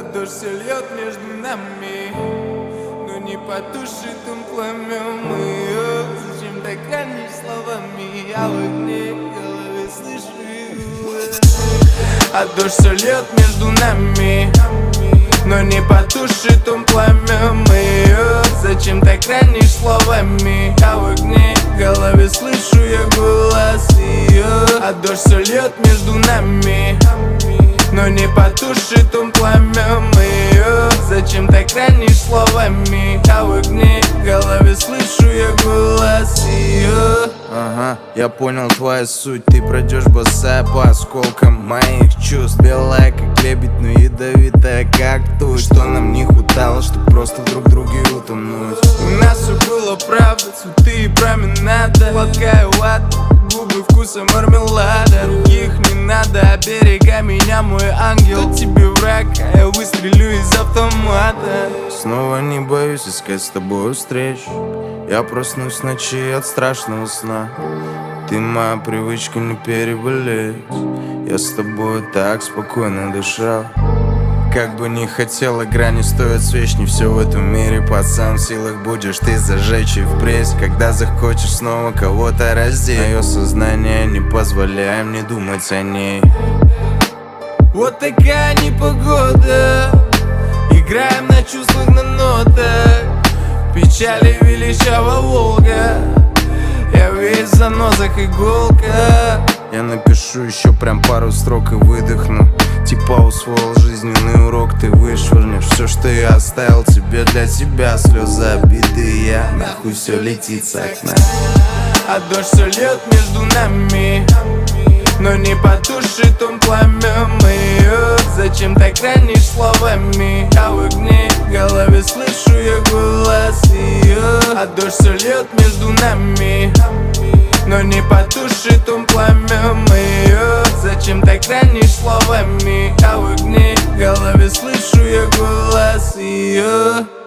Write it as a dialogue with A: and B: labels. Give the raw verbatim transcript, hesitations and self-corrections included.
A: дождь все льет между нами, но не потушит он пламя мое. Зачем так ранишь словами? Я в огне головы слышу его. А дождь все льет между нами, но не потушит он пламя мое. Зачем так ранишь словами? Я в огне голове слышу я голос ее. А дождь все льет между нами, но не потушит он пламя мое. Зачем так ранишь словами? Я в огне голове слышу я голос ее.
B: Ага, я понял твою суть. Ты пройдешь босая по осколкам моих чувств. Белая как лебедь, но ядовитая как туч. Что нам не хватало, чтоб просто друг друге утонуть.
A: У нас все было правда, цветы и променада. Сладкая вата, губы вкуса мармелада. Других не надо, оберегай меня, мой ангел. Кто тебе враг, а я выстрелю из автомата.
B: Снова не боюсь искать с тобой встреч. Я проснусь ночи от страшного сна. Ты моя привычка не переболеть. Я с тобой так спокойно дышал. Как бы не хотела, грани стоят свеч. Не все в этом мире, пацан, в силах будешь ты зажечь и впредь. Когда захочешь снова кого-то раздеть, мое сознание не позволяет мне думать о ней.
A: Вот такая непогода, играем на чувствах, на нотах. Печали величава Волга, я весь в занозах иголка.
B: Я напишу еще прям пару строк и выдохну. Типа усвоил жизненный урок. Ты вышвырнешь все, что я оставил тебе для тебя. Слезы обиды, я нахуй все летит с окна.
A: А дождь все льет между нами, но не потушит он пламя мое. Зачем так ранишь словами? Я в огне голове слышу я голос ее. А дождь все льет между нами, но не потушит он пламя мое. Зачем так ранишь словами? Я в огне голове слышу я голос ее.